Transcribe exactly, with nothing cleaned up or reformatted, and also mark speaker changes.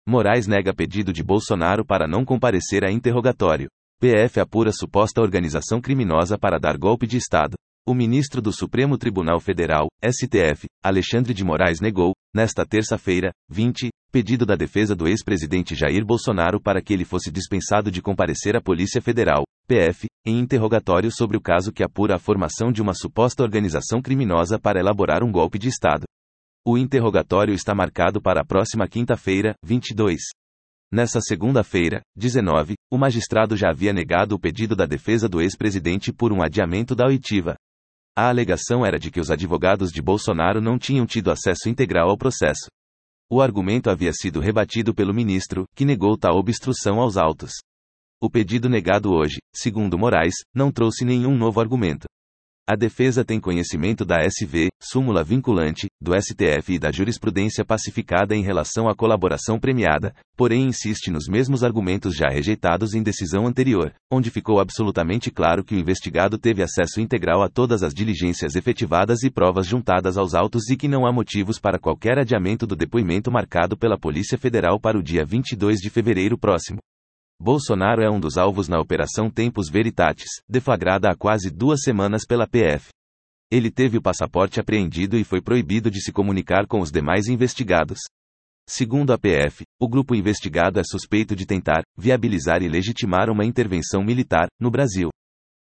Speaker 1: Moraes nega pedido de Bolsonaro para não comparecer a interrogatório. P F apura suposta organização criminosa para dar golpe de Estado. O ministro do Supremo Tribunal Federal, S T F, Alexandre de Moraes negou, nesta terça-feira, vinte, pedido da defesa do ex-presidente Jair Bolsonaro para que ele fosse dispensado de comparecer à Polícia Federal, P F, em interrogatório sobre o caso que apura a formação de uma suposta organização criminosa para elaborar um golpe de Estado. O interrogatório está marcado para a próxima quinta-feira, vinte e dois. Nessa segunda-feira, dezenove, o magistrado já havia negado o pedido da defesa do ex-presidente por um adiamento da oitiva. A alegação era de que os advogados de Bolsonaro não tinham tido acesso integral ao processo. O argumento havia sido rebatido pelo ministro, que negou tal obstrução aos autos. O pedido negado hoje, segundo Moraes, não trouxe nenhum novo argumento. A defesa tem conhecimento da S V, súmula vinculante, do S T F e da jurisprudência pacificada em relação à colaboração premiada, porém insiste nos mesmos argumentos já rejeitados em decisão anterior, onde ficou absolutamente claro que o investigado teve acesso integral a todas as diligências efetivadas e provas juntadas aos autos e que não há motivos para qualquer adiamento do depoimento marcado pela Polícia Federal para o dia vinte e dois de fevereiro próximo. Bolsonaro é um dos alvos na Operação Tempus Veritatis, deflagrada há quase duas semanas pela P F. Ele teve o passaporte apreendido e foi proibido de se comunicar com os demais investigados. Segundo a P F, o grupo investigado é suspeito de tentar viabilizar e legitimar uma intervenção militar no Brasil.